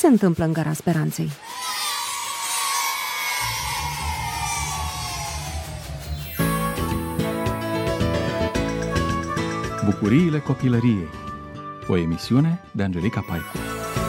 se întâmplă în Gara Speranței? Bucuriile copilăriei. O emisiune de Angelica Paicu.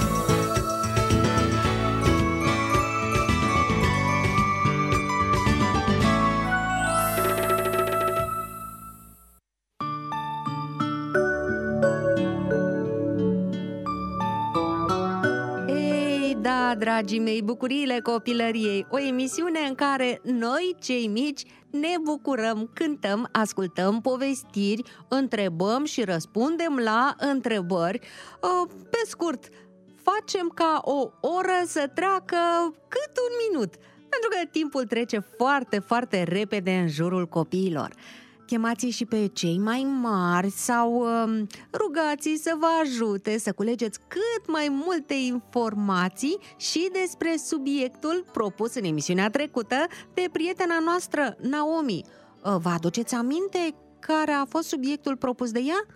Dragii mei, Bucuriile copilăriei, o emisiune în care noi, cei mici, ne bucurăm, cântăm, ascultăm povestiri, întrebăm și răspundem la întrebări. Pe scurt, facem ca o oră să treacă cât un minut, pentru că timpul trece foarte, foarte repede în jurul copiilor. Chemați-i și pe cei mai mari sau rugați-i să vă ajute să culegeți cât mai multe informații și despre subiectul propus în emisiunea trecută de prietena noastră, Naomi. Vă aduceți aminte care a fost subiectul propus de ea?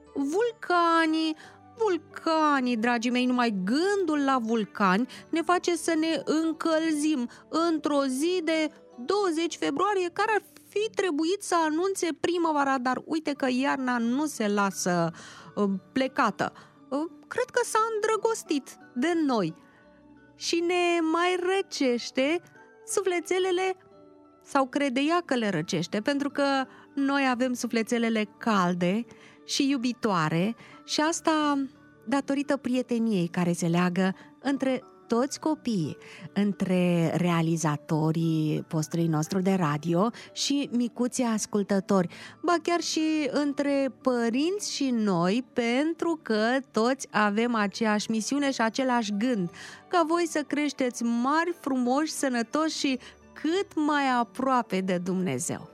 Vulcanii, dragii mei, numai gândul la vulcani ne face să ne încălzim într-o zi de 20 februarie, care ar fi trebuit să anunțe primăvara, dar uite că iarna nu se lasă plecată. Cred că s-a îndrăgostit de noi și ne mai răcește sufletelele, sau crede ea că le răcește, pentru că noi avem sufletelele calde și iubitoare, și asta datorită prieteniei care se leagă între toți copiii, între realizatorii postului nostru de radio și micuții ascultători, ba chiar și între părinți și noi, pentru că toți avem aceeași misiune și același gând, ca voi să creșteți mari, frumoși, sănătoși și cât mai aproape de Dumnezeu.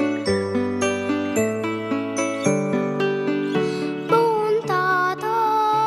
Bun tată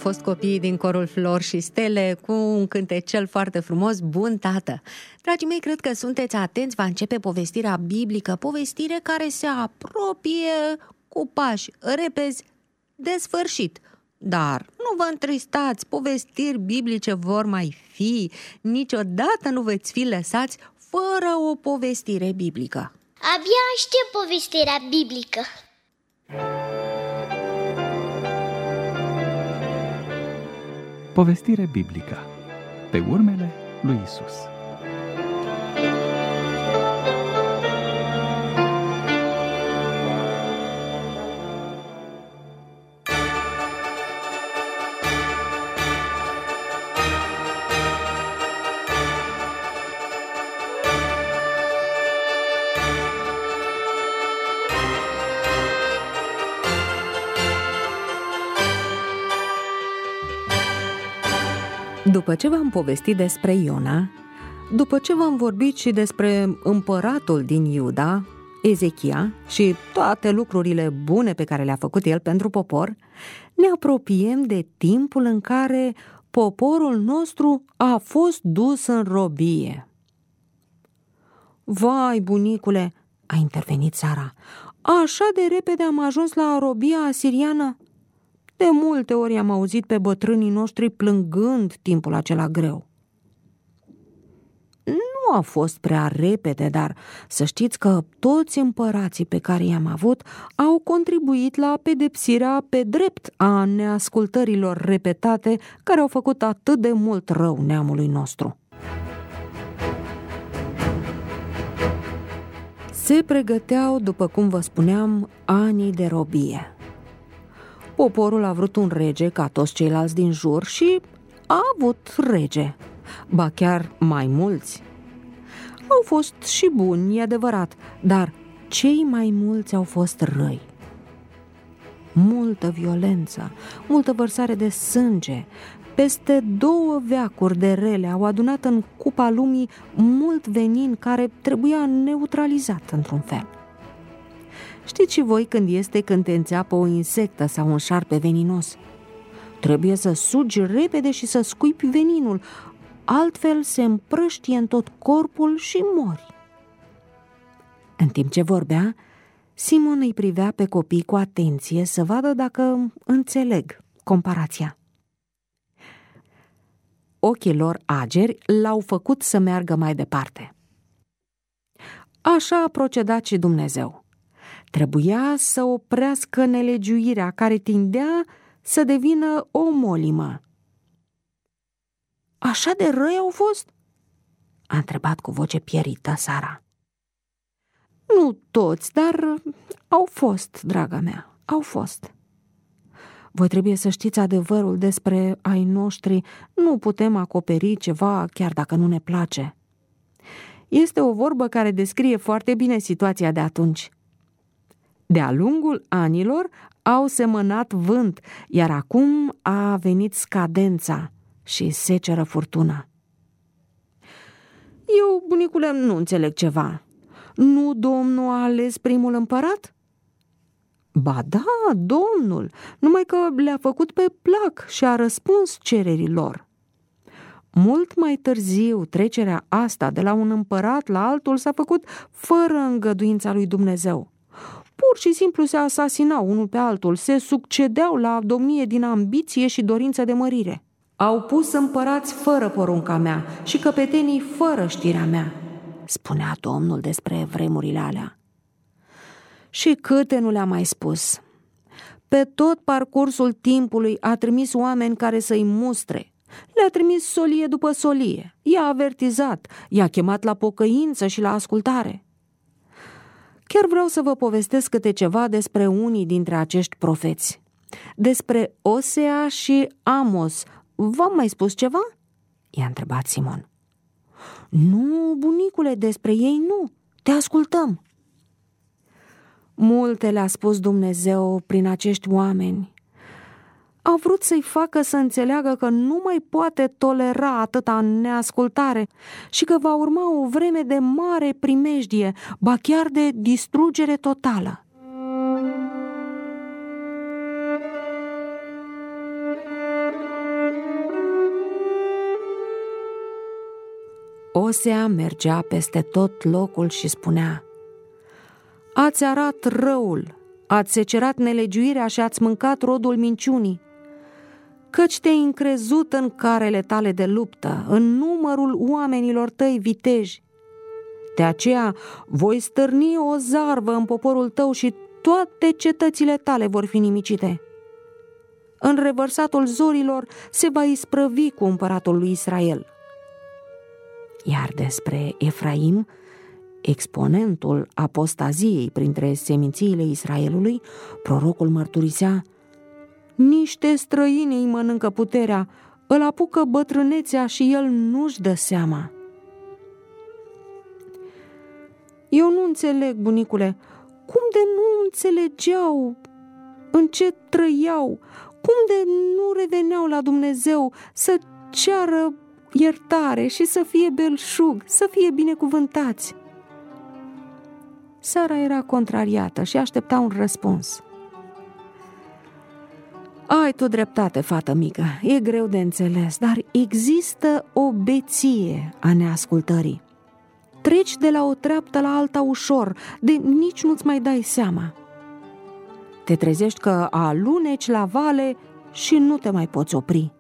fost copiii din corul Flori și Stele cu un cântecel foarte frumos, Bun Tată. Dragii mei, cred că sunteți atenți, va începe povestirea biblică, povestire care se apropie cu pași repezi de sfârșit. Dar nu vă întristați, povestiri biblice vor mai fi, niciodată nu veți fi lăsați fără o povestire biblică. Abia aștept povestirea biblică. Povestire biblică pe urmele lui Isus. După ce v-am povestit despre Iona, după ce v-am vorbit și despre împăratul din Iuda, Ezechia, și toate lucrurile bune pe care le-a făcut el pentru popor, ne apropiem de timpul în care poporul nostru a fost dus în robie. Vai, bunicule, a intervenit Sara, așa de repede am ajuns la robia asiriană? De multe ori am auzit pe bătrânii noștri plângând timpul acela greu. Nu a fost prea repede, dar să știți că toți împărații pe care i-am avut au contribuit la pedepsirea pe drept a neascultărilor repetate care au făcut atât de mult rău neamului nostru. Se pregăteau, după cum vă spuneam, anii de robie. Poporul a vrut un rege ca toți ceilalți din jur și a avut rege, ba chiar mai mulți. Au fost și buni, e adevărat, dar cei mai mulți au fost răi. Multă violență, multă vărsare de sânge, peste 2 veacuri de rele au adunat în cupa lumii mult venin care trebuia neutralizat într-un fel. Știți și voi când te înțeapă o insectă sau un șarpe veninos? Trebuie să sugi repede și să scuipi veninul, altfel se împrăștie în tot corpul și mori. În timp ce vorbea, Simon îi privea pe copii cu atenție să vadă dacă înțeleg comparația. Ochii lor ageri l-au făcut să meargă mai departe. Așa a procedat și Dumnezeu. Trebuia să oprească nelegiuirea care tindea să devină o molimă. Așa de răi au fost? A întrebat cu voce pierită Sara. Nu toți, dar au fost, draga mea, au fost. Voi trebuie să știți adevărul despre ai noștri, nu putem acoperi ceva chiar dacă nu ne place. Este o vorbă care descrie foarte bine situația de atunci. De-a lungul anilor au semănat vânt, iar acum a venit scadența și seceră furtuna. Eu, bunicule, nu înțeleg ceva. Nu Domnul a ales primul împărat? Ba da, Domnul, numai că le-a făcut pe plac și a răspuns cererilor. Mult mai târziu, trecerea asta de la un împărat la altul s-a făcut fără îngăduința lui Dumnezeu. Pur și simplu se asasinau unul pe altul, se succedeau la domnie din ambiție și dorință de mărire. Au pus împărați fără porunca mea și căpetenii fără știrea mea, spunea Domnul despre vremurile alea. Și câte nu le-a mai spus. Pe tot parcursul timpului a trimis oameni care să-i mustre. Le-a trimis solie după solie, i-a avertizat, i-a chemat la pocăință și la ascultare. Chiar vreau să vă povestesc câte ceva despre unii dintre acești profeți. Despre Osea și Amos. V-am mai spus ceva? I-a întrebat Simon. Nu, bunicule, despre ei nu. Te ascultăm. Multe le-a spus Dumnezeu prin acești oameni. A vrut să-i facă să înțeleagă că nu mai poate tolera atâta neascultare și că va urma o vreme de mare primejdie, ba chiar de distrugere totală. Osea mergea peste tot locul și spunea: ați arat răul, ați secerat nelegiuirea și ați mâncat rodul minciunii, căci te-ai încrezut în carele tale de luptă, în numărul oamenilor tăi viteji. De aceea voi stârni o zarvă în poporul tău și toate cetățile tale vor fi nimicite. În revărsatul zorilor se va isprăvi cu împăratul lui Israel. Iar despre Efraim, exponentul apostaziei printre semințiile Israelului, prorocul mărturisea: niște străini îi mănâncă puterea, îl apucă bătrânețea și el nu-și dă seama. Eu nu înțeleg, bunicule, cum de nu înțelegeau în ce trăiau, cum de nu reveneau la Dumnezeu să ceară iertare și să fie belșug, să fie binecuvântați. Sara era contrariată și aștepta un răspuns. Ai tu dreptate, fată mică, e greu de înțeles, dar există o beție a neascultării. Treci de la o treaptă la alta ușor, de nici nu-ți mai dai seama. Te trezești că aluneci la vale și nu te mai poți opri.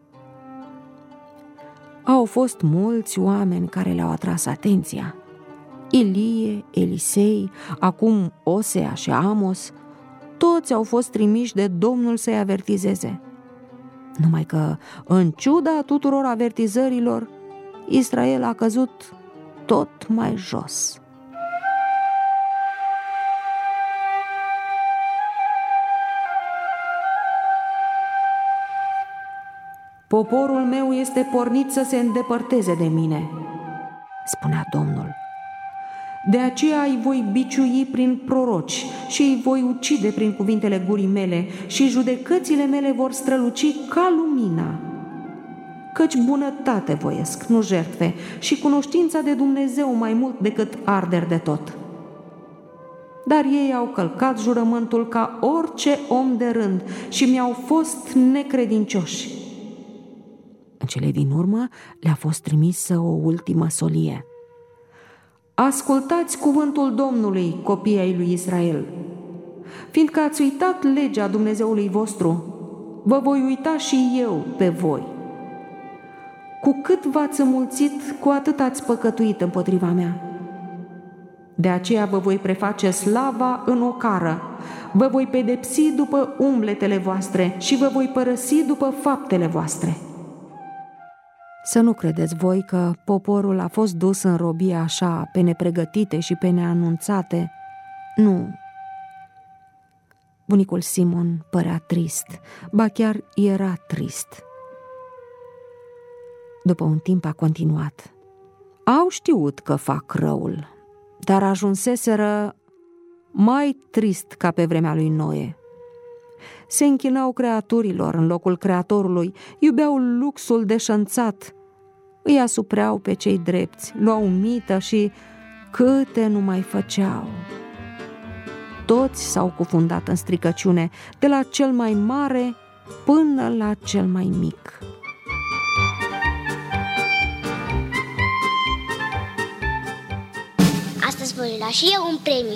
Au fost mulți oameni care le-au atras atenția. Ilie, Elisei, acum Osea și Amos, toți au fost trimiși de Domnul să-i avertizeze. Numai că, în ciuda tuturor avertizărilor, Israel a căzut tot mai jos. Poporul meu este pornit să se îndepărteze de mine, spunea Domnul. De aceea îi voi biciui prin proroci și îi voi ucide prin cuvintele gurii mele și judecățile mele vor străluci ca lumina. Căci bunătate voiesc, nu jertfe, și cunoștința de Dumnezeu mai mult decât arderi de tot. Dar ei au călcat jurământul ca orice om de rând și mi-au fost necredincioși. În cele din urmă le-a fost trimisă o ultimă solie. Ascultați cuvântul Domnului, copiii ai lui Israel. Fiindcă ați uitat legea Dumnezeului vostru, vă voi uita și eu pe voi. Cu cât v-ați înmulțit, cu atât ați păcătuit împotriva mea. De aceea vă voi preface slava în ocară, vă voi pedepsi după umbletele voastre și vă voi părăsi după faptele voastre. Să nu credeți voi că poporul a fost dus în robie așa, pe nepregătite și pe neanunțate. Nu. Bunicul Simon părea trist, ba chiar era trist. După un timp a continuat. Au știut că fac răul, dar ajunseseră mai trist ca pe vremea lui Noe. Se închinau creaturilor în locul Creatorului, iubeau luxul deșănțat, îi asupreau pe cei drepți, luau mită și câte nu mai făceau. Toți s-au cufundat în stricăciune, de la cel mai mare până la cel mai mic. Astăzi voi lua și eu un premiu.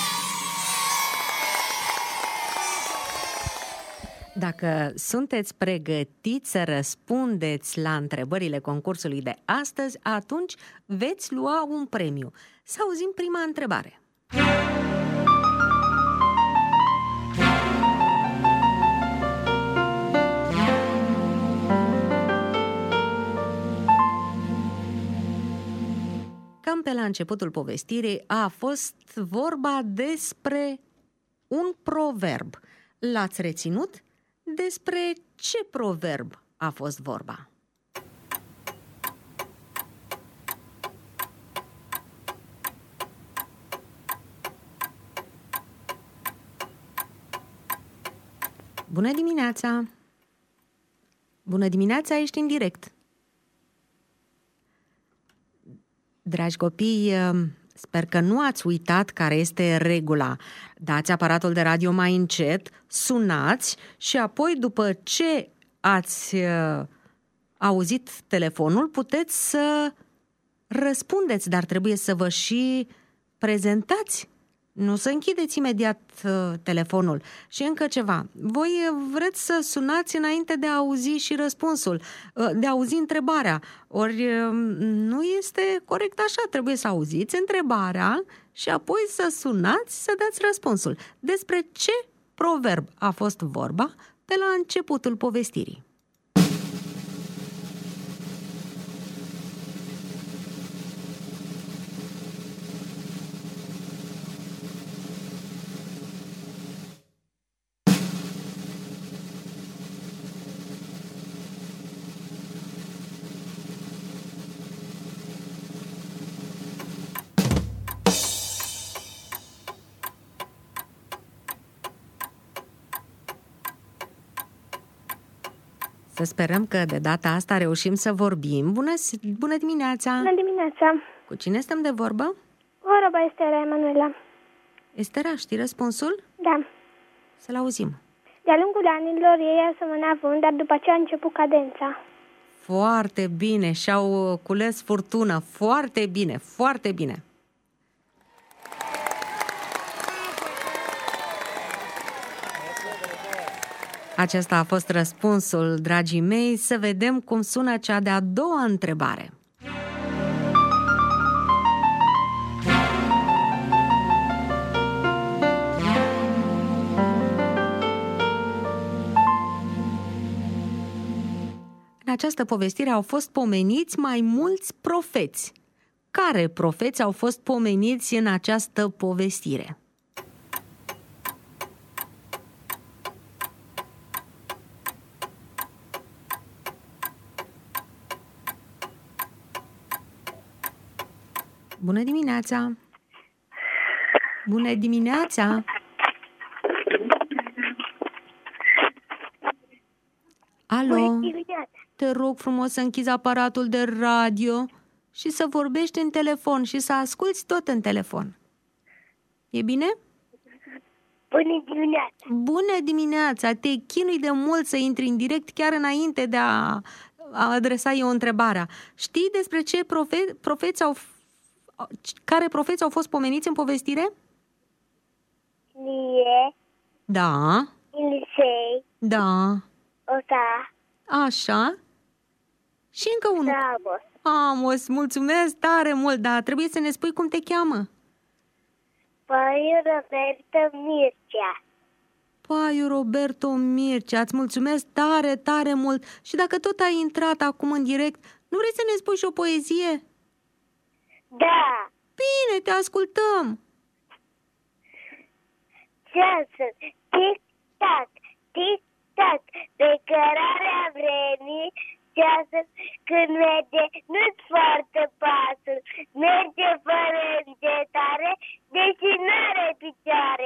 Dacă sunteți pregătiți să răspundeți la întrebările concursului de astăzi, atunci veți lua un premiu. Să auzim prima întrebare. Cam pe la începutul povestirii a fost vorba despre un proverb. L-ați reținut? Despre ce proverb a fost vorba? Bună dimineața! Bună dimineața, ești în direct. Dragi copii, sper că nu ați uitat care este regula. Dați aparatul de radio mai încet, sunați și apoi, după ce ați auzit telefonul, puteți să Răspundeți, dar trebuie să vă și prezentați. Nu să închideți imediat telefonul. Și încă ceva. Voi vreți să sunați înainte de a auzi și răspunsul, de a auzi întrebarea. Ori nu este corect așa. Trebuie să auziți întrebarea și apoi să sunați să dați răspunsul. Despre ce proverb a fost vorba pe la începutul povestirii? Să sperăm că de data asta reușim să vorbim. Bună dimineața! Bună dimineața! Cu cine stăm de vorbă? Vorba Estera Emanuela. Estera, știi răspunsul? Da. Să-l auzim. De-a lungul anilor ei asemănea vânt, dar după ce a început cadența. Foarte bine, și-au cules furtună. Foarte bine, foarte bine. Acesta a fost răspunsul, dragii mei. Să vedem cum sună cea de-a doua întrebare. În această povestire au fost pomeniți mai mulți profeți. Care profeți au fost pomeniți în această povestire? Bună dimineața! Bună dimineața! Alo! Te rog frumos să închizi aparatul de radio și să vorbești în telefon și să asculți tot în telefon. E bine? Bună dimineața! Bună dimineața! Te chinui de mult să intri în direct chiar înainte de a adresa eu întrebarea. Știi despre ce care profeți au fost pomeniți în povestire? Ilie, Da. Elisei, Da. Ota, Așa. Și încă unul. Amos, Amos, mulțumesc tare mult, dar trebuie să ne spui cum te cheamă. Paiu Roberto Mircea. Paiu Roberto Mircea, îți mulțumesc tare, tare mult. Și dacă tot ai intrat acum în direct, nu vrei să ne spui și o poezie? Da, Bine, te ascultăm. ceasul, tic-tac, tic-tac, pe cărarea vremii, ceasul când merge nu-ți foarte pasul, merge fără încetare, deși n-are picioare.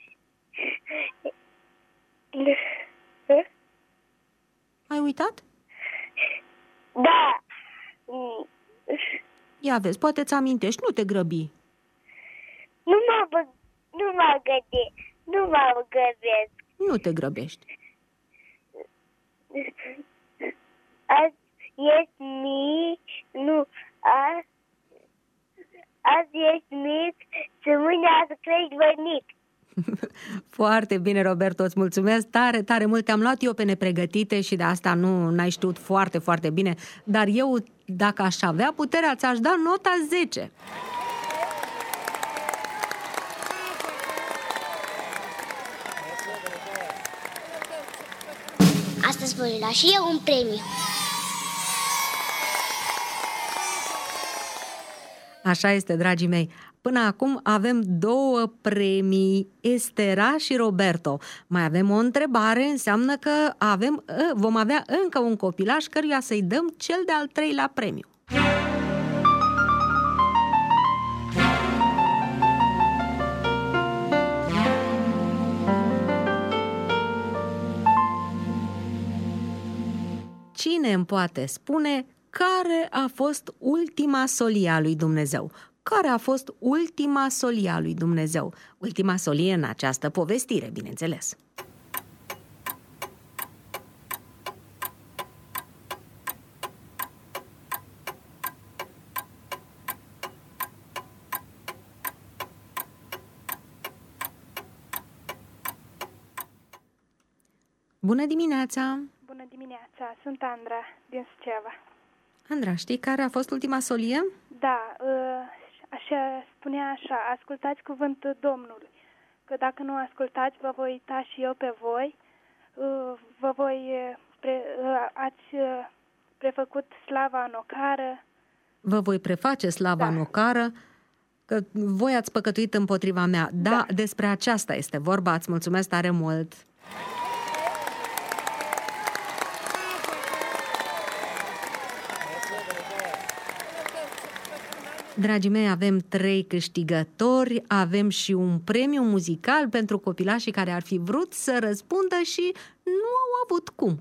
Ai uitat? Da. Ia vezi, poate ți amintești, nu te grăbi. Nu mă găbesc. Nu te grăbești. Azi ești mic, azi ești mic și mâine azi crești bănic. Foarte bine, Roberto, îți mulțumesc tare, tare mult. Te-am luat eu pe nepregătite și de asta n-ai știut foarte, foarte bine. Dar eu, dacă aș avea puterea, ți-aș da nota 10. Astăzi voi lua și eu un premiu. Așa este, dragii mei. Până acum avem 2 premii, Estera și Roberto. Mai avem o întrebare, înseamnă că vom avea încă un copilaș căruia să-i dăm cel de-al 3-lea premiu. Cine îmi poate spune care a fost ultima solie a lui Dumnezeu? Care a fost ultima solie a lui Dumnezeu? Ultima solie în această povestire, bineînțeles. Bună dimineața! Bună dimineața, sunt Andra din Suceava. Andra, știi care a fost ultima solie? Da, așa spunea așa, ascultați cuvântul Domnului, că dacă nu ascultați, vă voi uita și eu pe voi, ați prefăcut slava în ocară. Vă voi preface slava în ocară, că voi ați păcătuit împotriva mea. Da, despre aceasta este vorba, îți mulțumesc tare mult! Dragii mei, avem 3 câștigători, avem și un premiu muzical pentru copilașii care ar fi vrut să răspundă și nu au avut cum.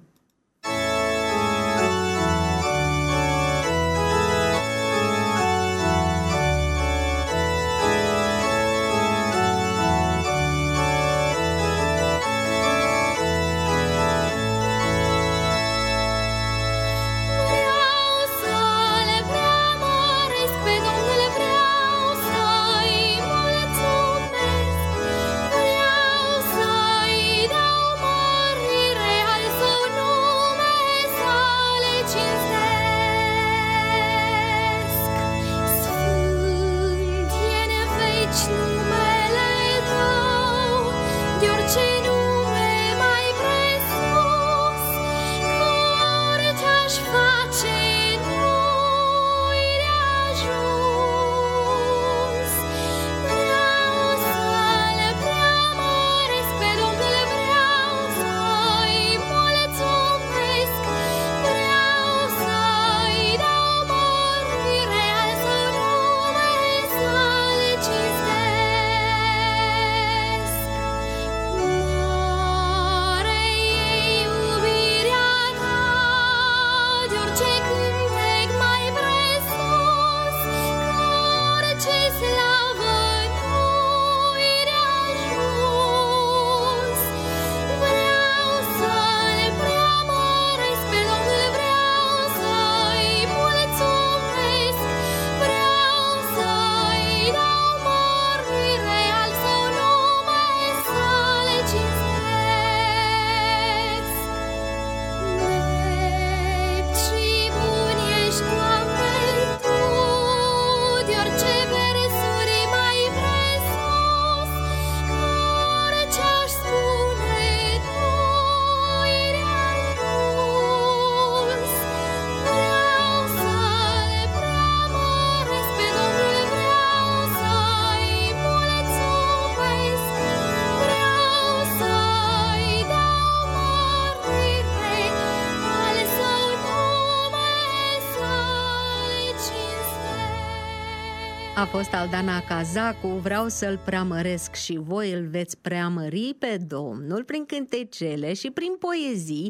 A fost Aldana Cazacu, vreau să-l preamăresc și voi îl veți preamări pe Domnul prin cântecele și prin poezii,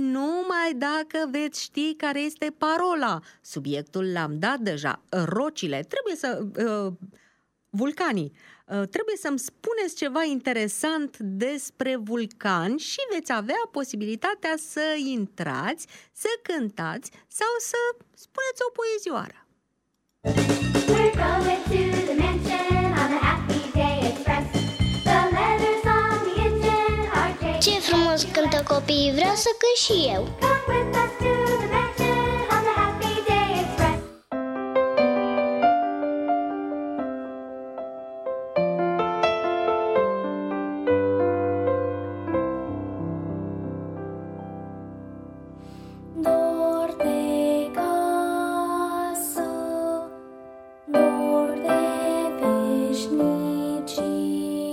numai dacă veți ști care este parola. Subiectul l-am dat deja, rocile, vulcanii. Trebuie să-mi spuneți ceva interesant despre vulcani și veți avea posibilitatea să intrați, să cântați sau să spuneți o poezioară. We're going to the mansion on the Happy Day Express. The letters on the engine are changed. Ce frumos cântă copiii, vreau să cânt și eu. Come with us to the mansion on the Happy Day Express. Dor de casă, dor de veșnicii,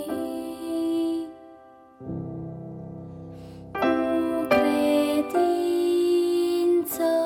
cu credință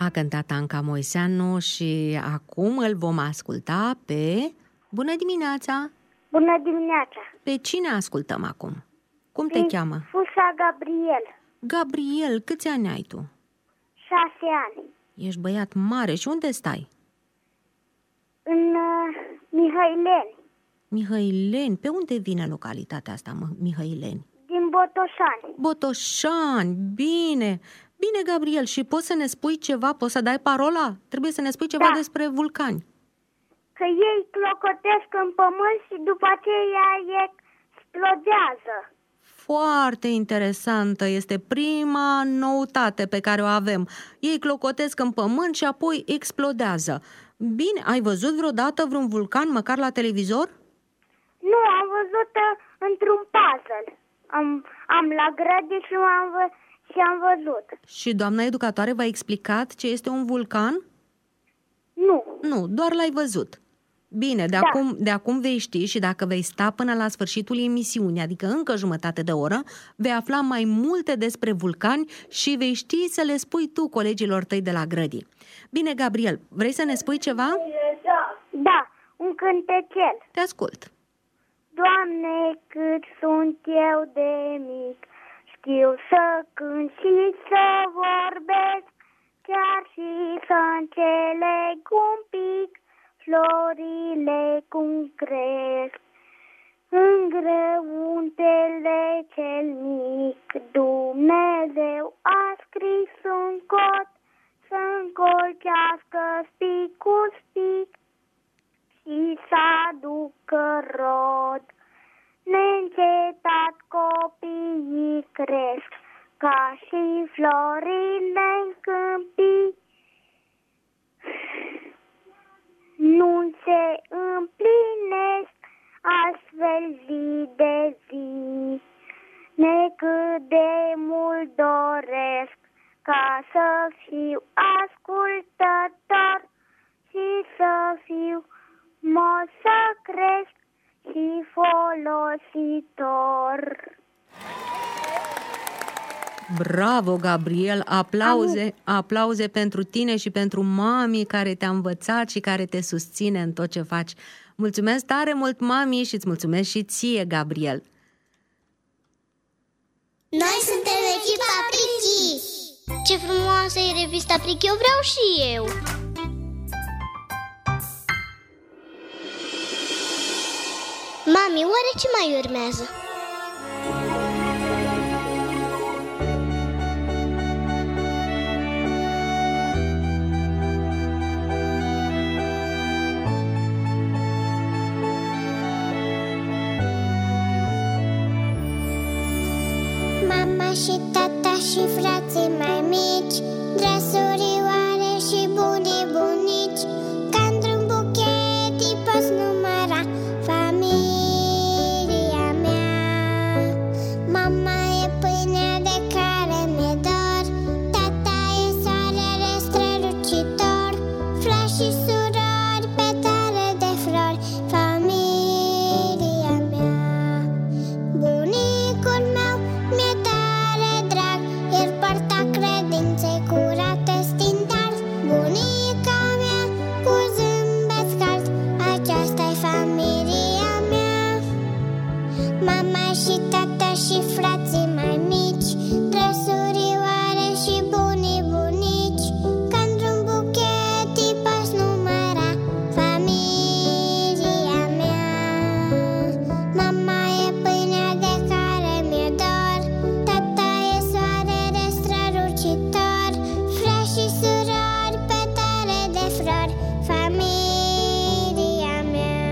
A cântat Anca Moiseanu și acum îl vom asculta pe... Bună dimineața! Bună dimineața! Pe cine ascultăm acum? Cum te cheamă? Fusa Gabriel, Gabriel, câți ani ai tu? 6 ani, Ești băiat mare și unde stai? în Mihăileni, Mihăileni. Pe unde vine localitatea asta, Mihăileni? din Botoșani. Botoșani, bine! Bine, Gabriel, și poți să ne spui ceva? Poți să dai parola? Trebuie să ne spui ceva Da. despre vulcani. Că ei clocotesc în pământ și după aceea explodează. Foarte interesantă, este prima noutate pe care o avem. Ei clocotesc în pământ și apoi explodează. Bine, ai văzut vreodată vreun vulcan, măcar la televizor? Nu, am văzut într-un puzzle. Am la grădi și am văzut. Și doamna educatoare v-a explicat ce este un vulcan? Nu. Nu, doar l-ai văzut. Bine, de acum vei ști și dacă vei sta până la sfârșitul emisiunii, adică încă jumătate de oră, vei afla mai multe despre vulcani și vei ști să le spui tu colegilor tăi de la grădii. Bine, Gabriel, vrei să ne spui ceva? Da, un cântecel. Te ascult. Doamne, cât sunt eu de mic, știu să cânt și să vorbesc, chiar și să înțeleg un pic florile cum cresc. În grăuntele cel mic, Dumnezeu a scris un cod să încolcească spic cu spic și să aducă rod. Neîncetat copiii cresc, ca și florile în câmpii. Nu se împlinesc astfel zi de zi, necât de mult doresc ca să fiu ascultător și să fiu moș să cresc și folositor. Bravo, Gabriel! Aplauze pentru tine și pentru mami care te-a învățat și care te susține în tot ce faci. Mulțumesc tare mult, mami, și îți mulțumesc și ție, Gabriel! Noi suntem echipa Prichi! Ce frumoasă e revista Prichi, eu vreau și eu! Mami, oare ce mai urmează? Mama și tata și frații mai mici, drăsurioare și bunii bunici, ca într-un buchet îi poți număra familia mea. Mama e pâinea de care mi-e dor, tata e soarele strălucitor, frați și surori, petale de flori, familia mea. Bunicul meu mi-e tare drag, el poarta credinței curate stindar. Bunica mea cu zâmbet cald, aceasta-i familia mea. Mama și tata și frații mai mici, drăsurioare și bunii bunici, ca într-un buchet îi poți număra familia mea. Mama e pâinea de care mi-e dor, tata e soarele strălucitor, frați și surori, petale de flori, familia mea.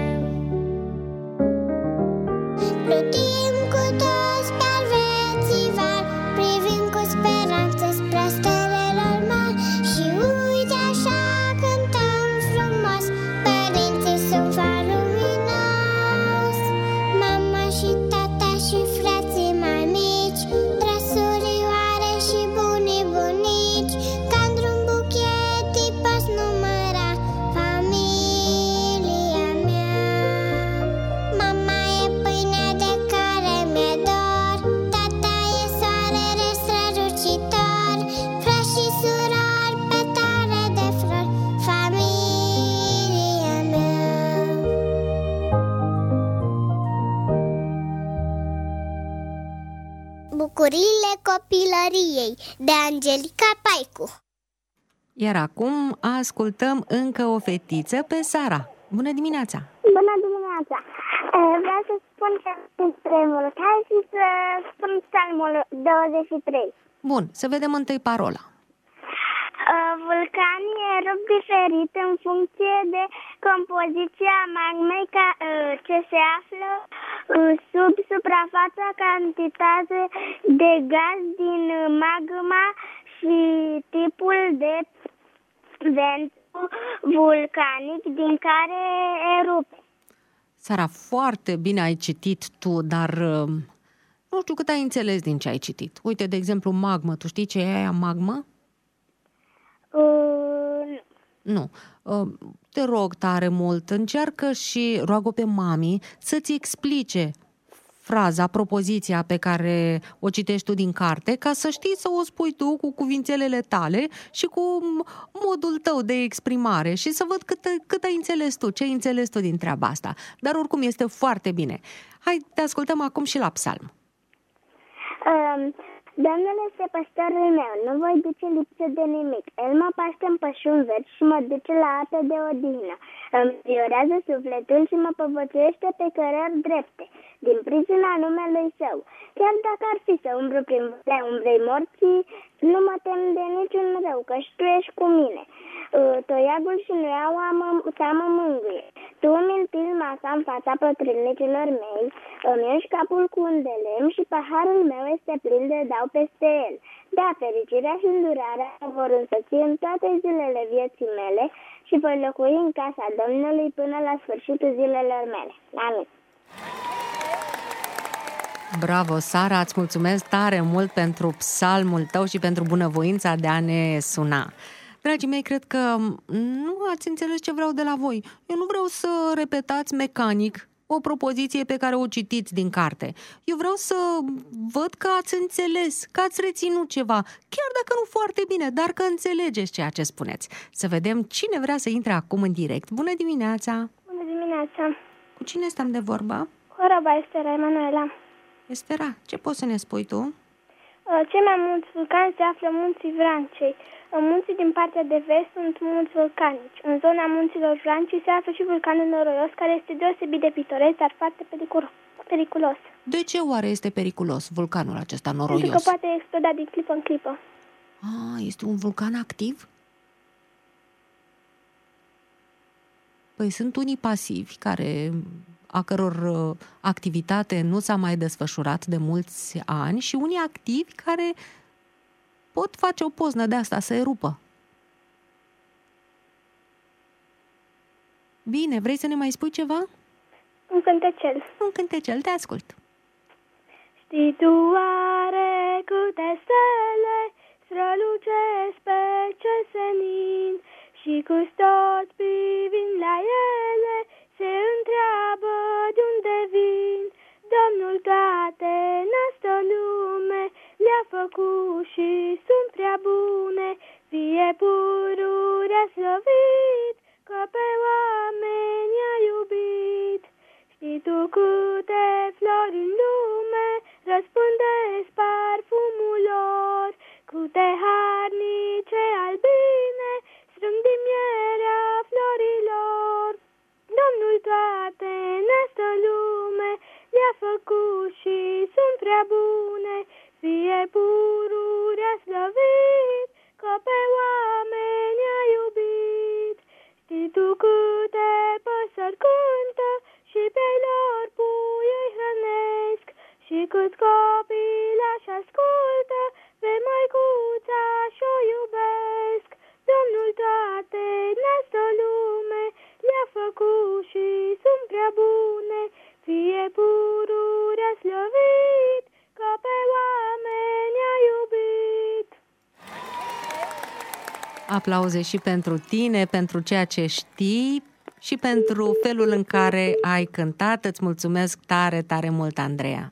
Plutim cu toți pe-al vieții val, privim cu speranță spre stelelor mari și uite așa cântăm frumos, părinții sunt far luminos. Mama și tata și frații mai mici, drăsurioare și bunii bunici, ca într-un buchet îi poți număra familia mea. Mama e pâinea de care Bucuriile copilăriei de Angelica Paicu. Iar acum ascultăm încă o fetiță pe Sara. Bună dimineața! Bună dimineața! Vreau să spun ce despre vulcani și să spun psalmul 23. Bun, să vedem întâi parola. Vulcanii erup diferit în funcție de compoziția magmei ce se află sub suprafața, cantitate de gaz din magma și tipul de vent vulcanic din care erupe. Sara, foarte bine ai citit tu, dar nu știu cât ai înțeles din ce ai citit. Uite, de exemplu, magmă. Tu știi ce e aia magmă? Nu. Te rog tare mult, încearcă și roagă pe mami să-ți explice fraza, propoziția pe care o citești tu din carte, ca să știi să o spui tu cu cuvințelele tale și cu modul tău de exprimare și să văd cât ai înțeles tu, ce ai înțeles tu din treaba asta. Dar oricum este foarte bine. Hai, te ascultăm acum și la psalm. Domnul este păstorul meu, nu voi duce lipsă de nimic. El mă paște în pășuni verzi și mă duce la ape de odihnă. Îmi viorează sufletul și mă povățuiește pe cărări drepte, din pricina numelui său. Chiar dacă ar fi să umblu prin valea umbrei morții, nu mă tem de niciun rău, căci tu ești cu mine. Toiagul și nuiaua mă mângâie. Tu îmi întinzi masa în fața potrivnicilor mei, îmi ieși capul cu un de lemn și paharul meu este plin de dau peste el. Da, fericirea și îndurarea mă vor însoți în toate zilele vieții mele și voi locui în casa Domnului până la sfârșitul zilelor mele. Amin. Bravo, Sara, îți mulțumesc tare mult pentru psalmul tău și pentru bunăvoința de a ne suna. Dragii mei, cred că nu ați înțeles ce vreau de la voi. Eu nu vreau să repetați mecanic o propoziție pe care o citiți din carte. Eu vreau să văd că ați înțeles, că ați reținut ceva, chiar dacă nu foarte bine, dar că înțelegeți ceea ce spuneți. Să vedem cine vrea să intre acum în direct. Bună dimineața! Bună dimineața! Cu cine stăm de vorbă? Cu Roba Estera Emanuela. Estera, ce poți să ne spui tu? Cei mai mulți vulcani se află în munții Vrancei. Munții din partea de vest sunt munți vulcanici. În zona munților Vrancii se află și vulcanul Noroios, care este deosebit de pitoresc, dar foarte periculos. De ce oare este periculos vulcanul acesta Noroios? Pentru că poate exploda din clipă în clipă. Este un vulcan activ? Păi sunt unii pasivi a căror activitate nu s-a mai desfășurat de mulți ani și unii activi care pot face o poznă de asta să erupă. Bine, vrei să ne mai spui ceva? Un cântecel. Un cântecel, te ascult. Știi tu oare câte stele strălucesc pe cer senin și toți privind la ele se întreabă de unde vin. Domnul toate n-astă lume le-a făcut și sunt prea bune. Fie pururea slăvit, că pe oameni a iubit. Știi tu câte flori în lume răspândesc parfumul lor, câte harnice albine strâng din mierea florilor. Domnul toate n-astă lume le-a făcut și sunt prea bune. Fie pururea slăvit, că pe oameni a iubit. Știi tu câte păsări cântă și pe lor pui îi hrănesc, și câți copii așa ascultă, pe măicuța și-o iubesc. Domnul toate n-astă lume le-a făcut și sunt prea bune. Fie pururea slăvit, că pe oameni a iubit. Aplauze și pentru tine, pentru ceea ce știi și pentru felul în care ai cântat. Îți mulțumesc tare, tare mult, Andreea.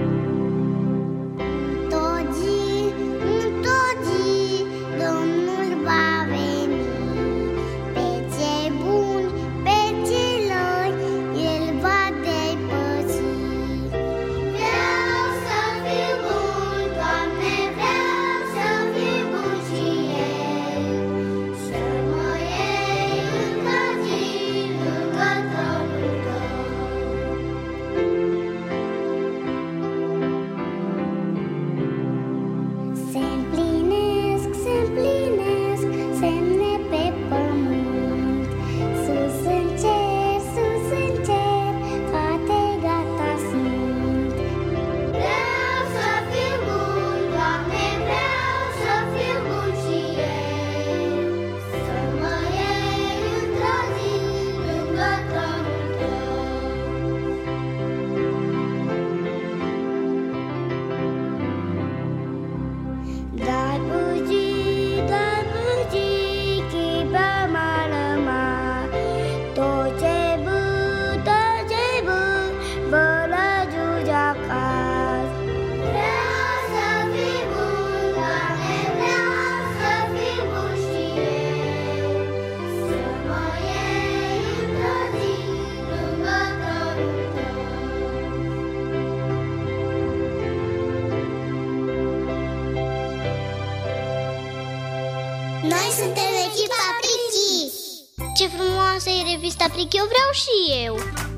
Tot zi, Domnul Noi suntem echipa Prichi. Ce frumoasă e revista Prichi, eu vreau și eu.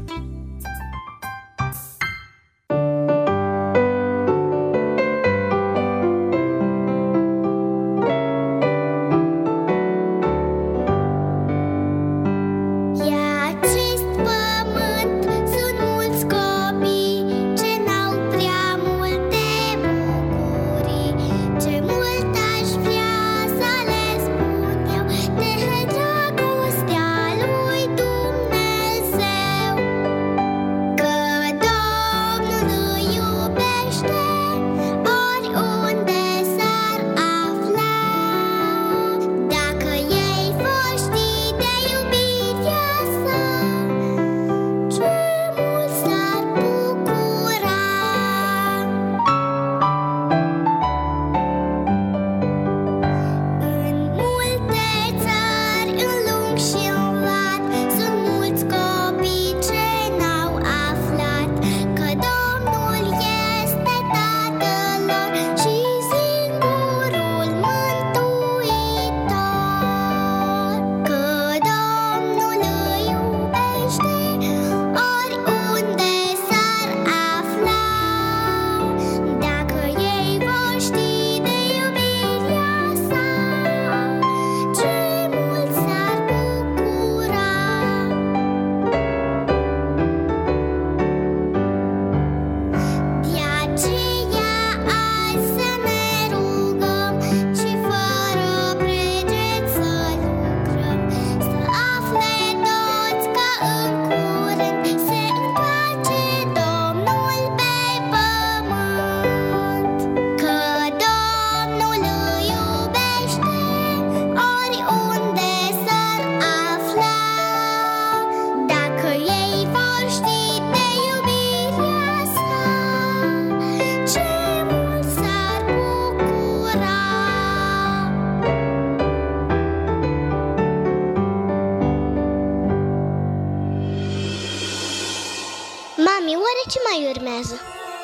Mami, oare ce mai urmează?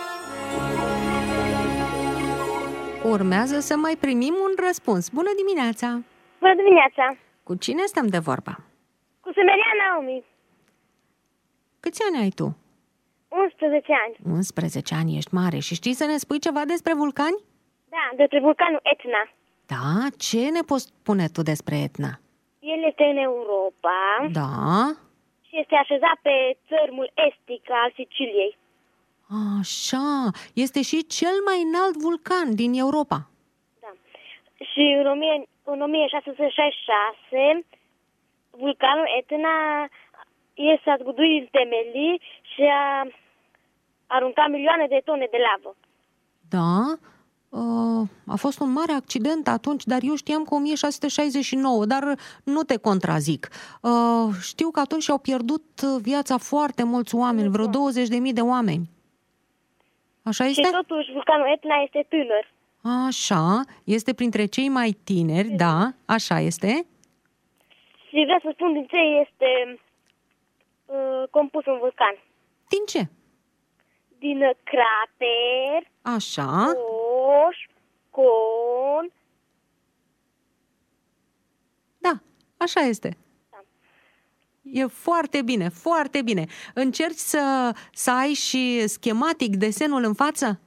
Urmează să mai primim un răspuns. Bună dimineața! Bună dimineața! Cu cine stăm de vorba? Cu Semeria Naomi. Câți ani ai tu? 11 ani. 11 ani, ești mare. Și știi să ne spui ceva despre vulcani? Da, despre vulcanul Etna. Da? Ce ne poți spune tu despre Etna? El este în Europa Da? și este așezat pe țărmul estic al Siciliei. Așa, este și cel mai înalt vulcan din Europa. Da. Și în 1666, vulcanul Etna s-a zguduit în temelii și a aruncat milioane de tone de lavă. Da? A fost un mare accident atunci, dar eu știam că 1669, dar nu te contrazic. Știu că atunci au pierdut viața foarte mulți oameni, vreo 20.000 de oameni. Așa este? Și totuși vulcanul Etna este tânăr. Așa, este printre cei mai tineri, da, așa este. Și vreau să spun din ce este compus un vulcan. Din ce? Din crater, Așa. coș, con. Da, așa este. E foarte bine, foarte bine. Încerci să ai și schematic desenul în față?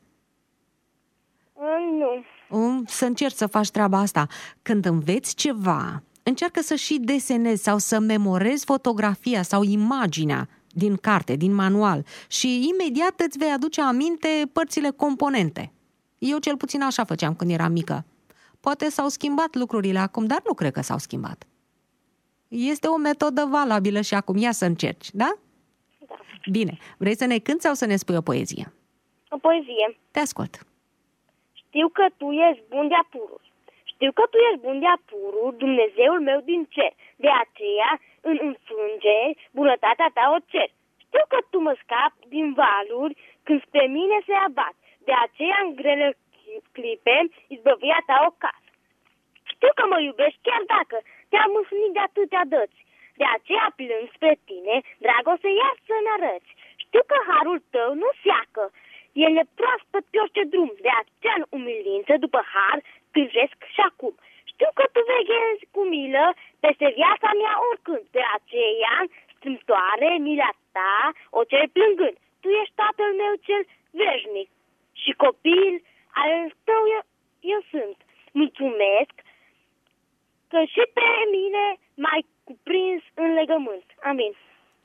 Nu. Să încerci să faci treaba asta. Când înveți ceva, încearcă să și desenezi sau să memorezi fotografia sau imaginea din carte, din manual și imediat îți vei aduce aminte părțile componente. Eu cel puțin așa făceam când eram mică. Poate s-au schimbat lucrurile acum, dar nu cred că s-au schimbat. Este o metodă valabilă și acum. Ia să încerci, da? Da. Bine. Vrei să ne cânti sau să ne spui o poezie? O poezie. Te ascult. Știu că tu ești bun de-a pururi. Știu că tu ești bun de-a pururi, Dumnezeul meu din cer. De aceea, în înfrângeri, bunătatea ta o cer. Știu că tu mă scapi din valuri când spre mine se abat. De aceea, în grele clipe, izbăvia ta o casă. Știu că mă iubești chiar dacă te-am mâhnit de atâtea dăți. De aceea plâng spre tine, dragoste iar să-mi arăți. Știu că harul tău nu seacă, el e proaspăt pe orice drum. De aceea în umilință, după har, târjesc și acum. Știu că tu veghezi cu milă peste viața mea oricând. De aceea, strâmtoare, mila ta, o cer plângând. Tu ești tatăl meu cel veșnic și copil al tău eu sunt. Mulțumesc că și pe mine m-ai cuprins în legământ. Amin.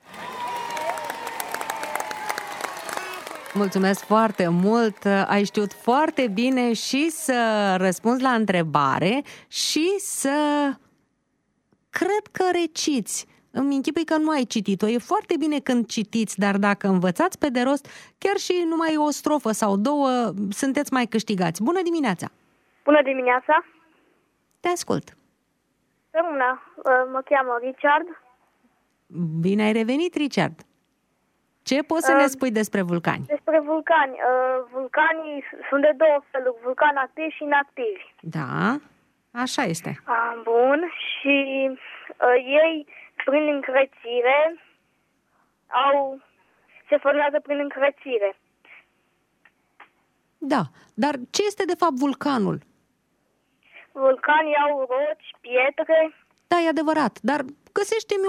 Mulțumesc foarte mult, ai știut foarte bine și să răspunzi la întrebare și să cred că reciți. Îmi închipui că nu ai citit-o. E foarte bine când citiți, dar dacă învățați pe de rost, chiar și numai o strofă sau două, sunteți mai câștigați. Bună dimineața! Bună dimineața! Te ascult! Bună, mă cheamă Richard. Bine ai revenit, Richard! Ce poți să ne spui despre vulcani? Despre vulcani. Vulcanii sunt de două feluri, vulcani activi și inactivi. Da, așa este. Bun, și ei, prin încrețire, se formează prin încrețire. Da, dar ce este de fapt vulcanul? Vulcanii au roci, pietre. Da, e adevărat, dar găsește-mi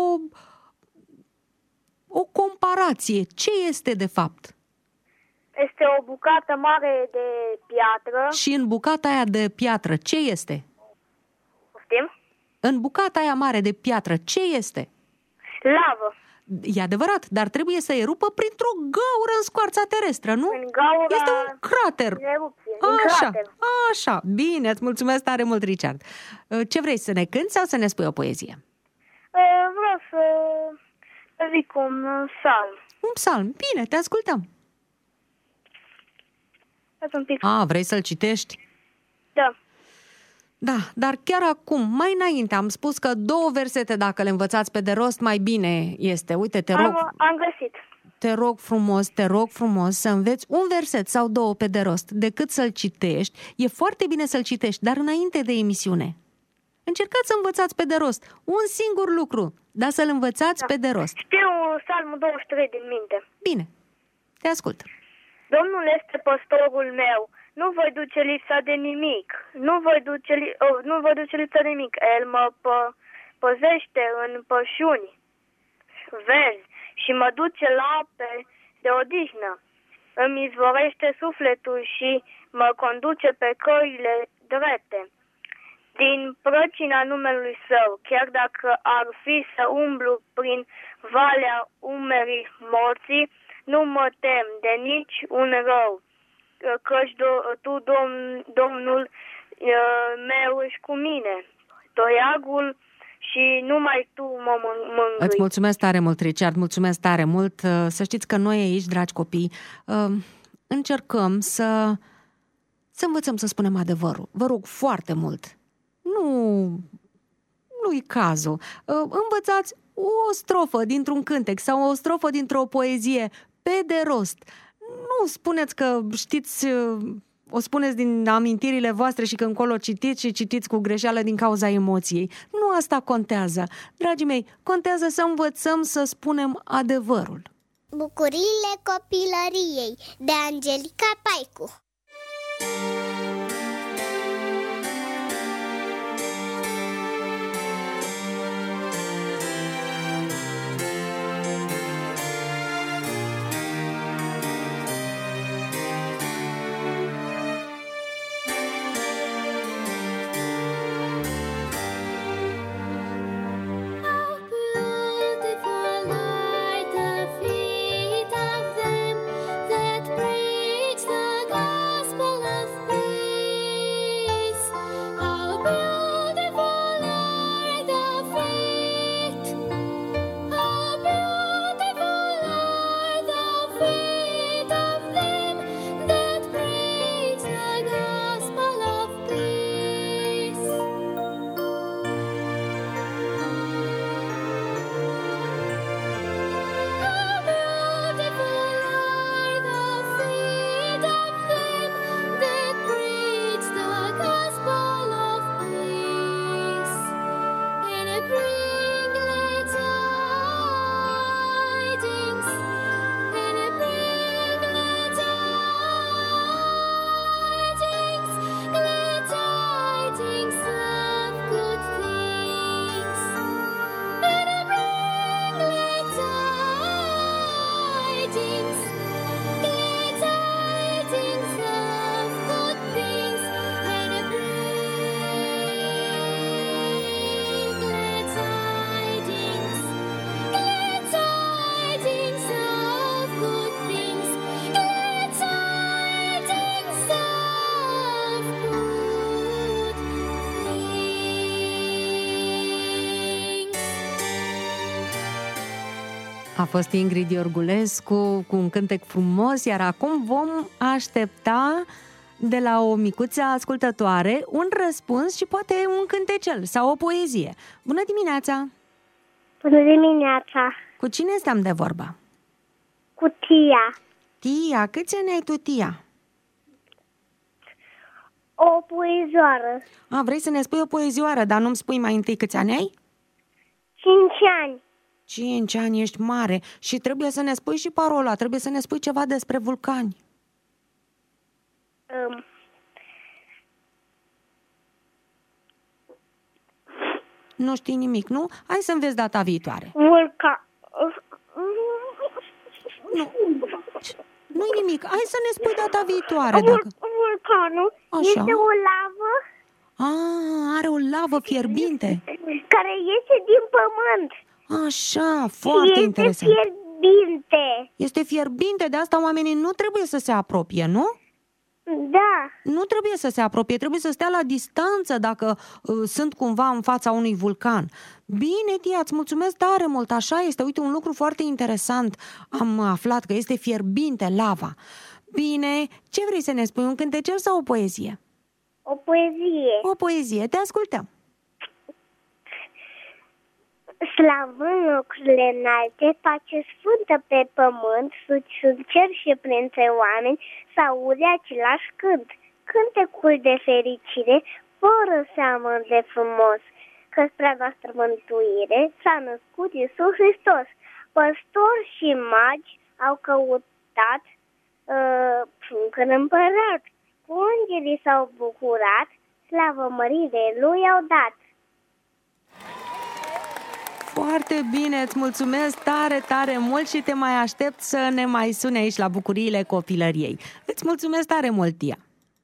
o comparație. Ce este de fapt? Este o bucată mare de piatră. Și în bucata aia de piatră, ce este? Poftim? În bucata aia mare de piatră, ce este? Lavă. E adevărat, dar trebuie să erupă printr-o gaură în scoarța terestră, nu? În gaura... Este un crater. Așa, crater. așa. Bine, îți mulțumesc tare mult, Richard. Ce vrei, să ne cânti sau să ne spui o poezie? Vreau să zic un psalm. Un psalm. Bine, te ascultăm. Un pic. Vrei să-l citești? Da. Da, dar chiar acum, mai înainte, am spus că 2 versete, dacă le învățați pe de rost, mai bine este. Uite, te rog... Am găsit. Te rog frumos să înveți un verset sau 2 pe de rost, decât să-l citești. E foarte bine să-l citești, dar înainte de emisiune. Încercați să învățați pe de rost un singur lucru, dar să-l învățați pe de rost. Știu Psalmul 23 din minte. Bine, te ascult. Domnul este păstorul meu, nu voi duce lipsa de nimic, nu voi duce lipsa de nimic. El mă păzește în pășuni verzi și mă duce la ape de odihnă. Îmi izvorește sufletul și mă conduce pe căile drepte. Din prăcina numelui său, chiar dacă ar fi să umblu prin valea umerii morții, nu mă tem de nici un rău, căci tu, Domnul meu, ești cu mine, toiagul și numai tu mă mângâi. Îți mulțumesc tare mult, Richard, mulțumesc tare mult. Să știți că noi aici, dragi copii, încercăm să învățăm să spunem adevărul. Vă rog foarte mult. Nu-i cazul. Învățați o strofă dintr-un cântec sau o strofă dintr-o poezie pe de rost. Nu spuneți că știți, o spuneți din amintirile voastre și că încolo citiți cu greșeală din cauza emoției. Nu asta contează. Dragii mei, contează să învățăm să spunem adevărul. Bucuriile copilăriei de Angelica Paicu. Light the feet of them that preach the gospel. A fost Ingrid Iorgulescu cu un cântec frumos, iar acum vom aștepta de la o micuță ascultătoare un răspuns și poate un cântecel sau o poezie. Bună dimineața! Bună dimineața! Cu cine stăm de vorbă? Cu Tia. Tia, câți ani ai tu, Tia? O poezioară. Vrei să ne spui o poezioară, dar nu-mi spui mai întâi câți ani ai? 5 ani. 5 ani, ești mare și trebuie să ne spui și parola, trebuie să ne spui ceva despre vulcani. Nu știi nimic, nu? Hai să înveți data viitoare. Nu-i nimic, hai să ne spui data viitoare. Vulcanul Așa. este o lavă Are o lavă fierbinte. care iese din pământ. Așa, foarte interesant. Este fierbinte. Este fierbinte, de asta oamenii nu trebuie să se apropie, nu? Da. Nu trebuie să se apropie, trebuie să stea la distanță dacă sunt cumva în fața unui vulcan. Bine, Tia, îți mulțumesc tare mult, așa este. Uite, un lucru foarte interesant. Am aflat că este fierbinte lava. Bine, ce vrei să ne spui, un cântecel sau o poezie? O poezie. O poezie, te ascultăm. Slavând locurile înalte, pace sfântă pe pământ, sub cer și printre oameni, să aude același cânt. Cântecul de fericire, fără seamă de frumos, că spre a noastră mântuire s-a născut Iisus Hristos. Păstori și magi au căutat în împărat, cu îngerii s-au bucurat, slavă mărire lui au dat. Foarte bine, îți mulțumesc tare, tare mult și te mai aștept să ne mai suni aici la Bucuriile Copilăriei. Îți mulțumesc tare mult, Tia!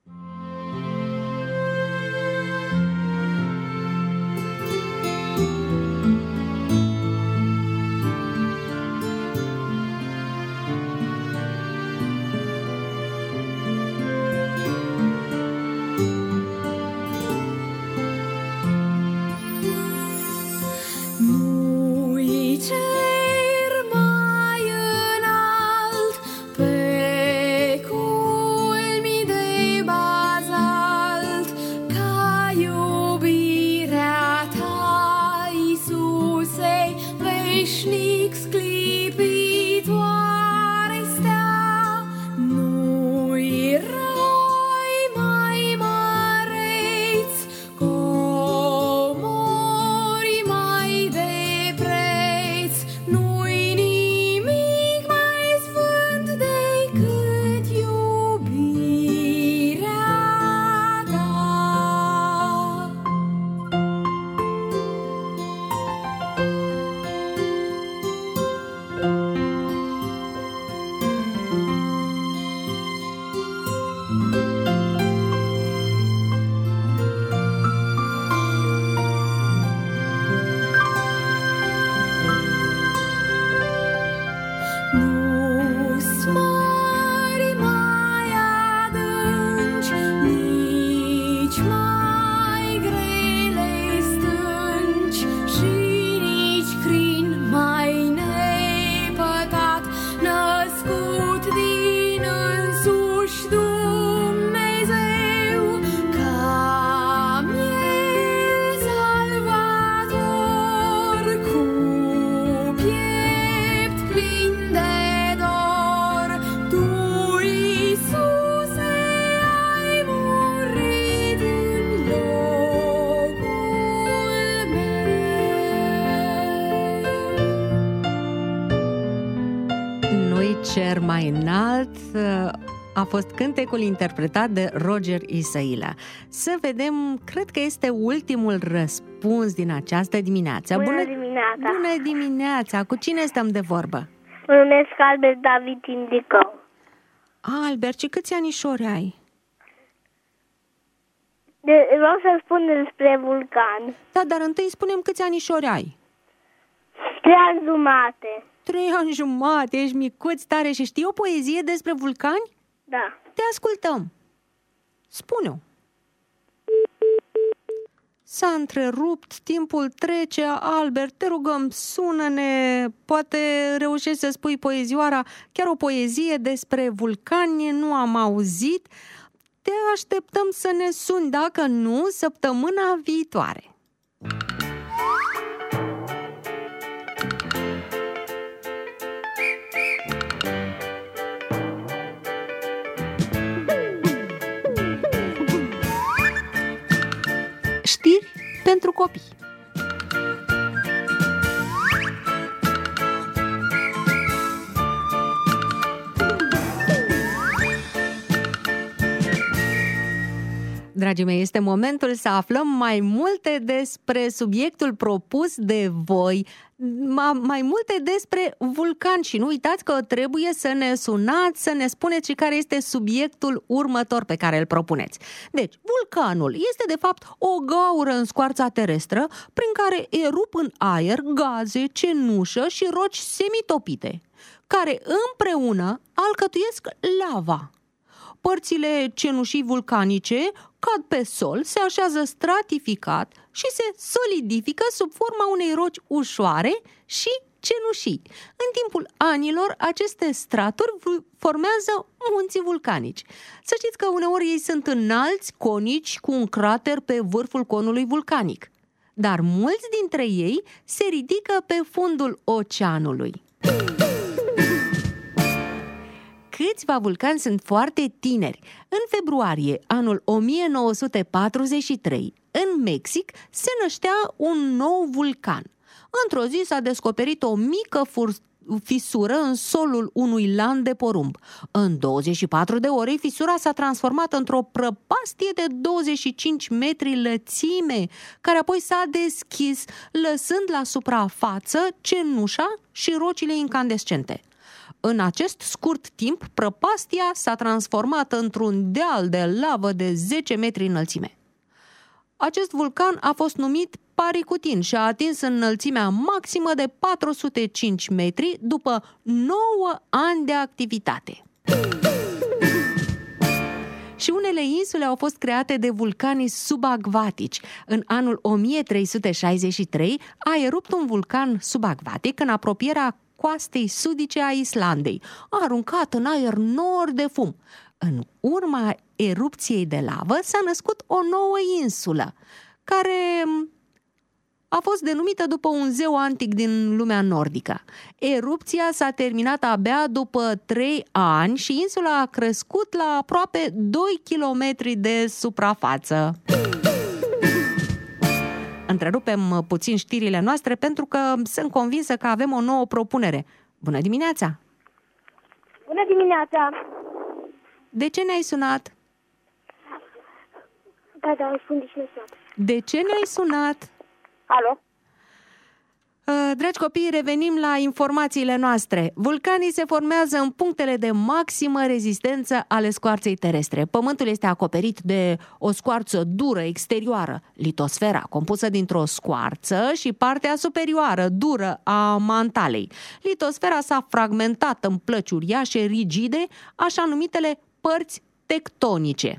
Cer mai înalt a fost cântecul interpretat de Roger Isaila. Să vedem, cred că este ultimul răspuns din această dimineață. Bună dimineața! Bună dimineața! Cu cine stăm de vorbă? Mă numesc Albert David Indico. Albert, și câți anișori ai? Vreau să spun despre vulcan. Da, dar întâi spunem câți anișori ai. 3 ani jumate. 3 ani jumate, ești micuț tare și știi o poezie despre vulcani? Da. Te ascultăm. Spune-o. S-a întrerupt, timpul trece. Albert, te rugăm, sună-ne, poate reușești să spui poezioara, chiar o poezie despre vulcani, nu am auzit. Te așteptăm să ne suni, dacă nu, săptămâna viitoare. Știri pentru copii. Dragii mei, este momentul să aflăm mai multe despre subiectul propus de voi, mai multe despre vulcani și nu uitați că trebuie să ne sunați, să ne spuneți și care este subiectul următor pe care îl propuneți. Deci, vulcanul este de fapt o gaură în scoarța terestră prin care erup în aer gaze, cenușă și roci semitopite, care împreună alcătuiesc lava. Părțile cenușii vulcanice cad pe sol, se așează stratificat și se solidifică sub forma unei roci ușoare și cenușii. În timpul anilor, aceste straturi formează munții vulcanici. Să știți că uneori ei sunt înalți, conici, cu un crater pe vârful conului vulcanic. Dar mulți dintre ei se ridică pe fundul oceanului. Câțiva vulcani sunt foarte tineri. În februarie anul 1943, în Mexic, se năștea un nou vulcan. Într-o zi s-a descoperit o mică fisură în solul unui lan de porumb. În 24 de ore, fisura s-a transformat într-o prăpastie de 25 metri lățime, care apoi s-a deschis, lăsând la suprafață cenușa și rocile incandescente. În acest scurt timp, prăpastia s-a transformat într-un deal de lavă de 10 metri înălțime. Acest vulcan a fost numit Paricutin și a atins înălțimea maximă de 405 metri după 9 ani de activitate. Și unele insule au fost create de vulcani subacvatici. În anul 1363 a erupt un vulcan subacvatic în apropierea coastei sudice a Islandei. A aruncat în aer nori de fum. În urma erupției de lavă s-a născut o nouă insulă, care a fost denumită după un zeu antic din lumea nordică. Erupția s-a terminat abia după 3 ani și insula a crescut la aproape 2 kilometri de suprafață. Întrerupem puțin știrile noastre pentru că sunt convinsă că avem o nouă propunere. Bună dimineața! Bună dimineața! De ce ne-ai sunat? Da, îi spun de cine sunt. De ce ne-ai sunat? Alo? Dragi copii, revenim la informațiile noastre. Vulcanii se formează în punctele de maximă rezistență ale scoarței terestre. Pământul este acoperit de o scoarță dură exterioară, litosfera, compusă dintr-o scoarță și partea superioară, dură, a mantalei. Litosfera s-a fragmentat în plăci uriașe, rigide, așa numitele părți tectonice.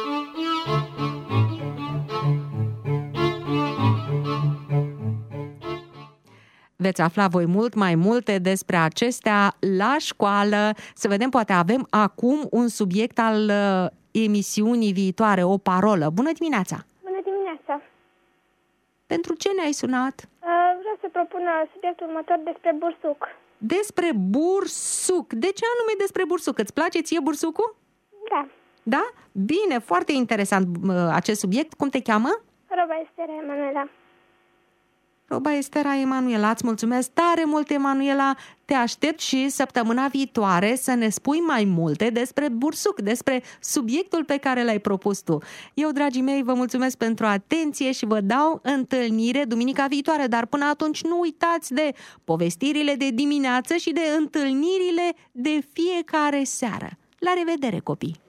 Veți afla voi mult mai multe despre acestea la școală. Să vedem, poate avem acum un subiect al emisiunii viitoare, o parolă. Bună dimineața! Bună dimineața! Pentru ce ne-ai sunat? Vreau să propun subiectul următor despre bursuc. Despre bursuc. De ce anume despre bursuc? Îți place ție bursucul? Da. Da? Bine, foarte interesant acest subiect. Cum te cheamă? Roba Estera Emanuela. Roba Estera Emanuela, îți mulțumesc tare mult, Emanuela. Te aștept și săptămâna viitoare să ne spui mai multe despre bursuc, despre subiectul pe care l-ai propus tu. Eu, dragii mei, vă mulțumesc pentru atenție și vă dau întâlnire duminica viitoare, dar până atunci nu uitați de povestirile de dimineață și de întâlnirile de fiecare seară. La revedere, copii!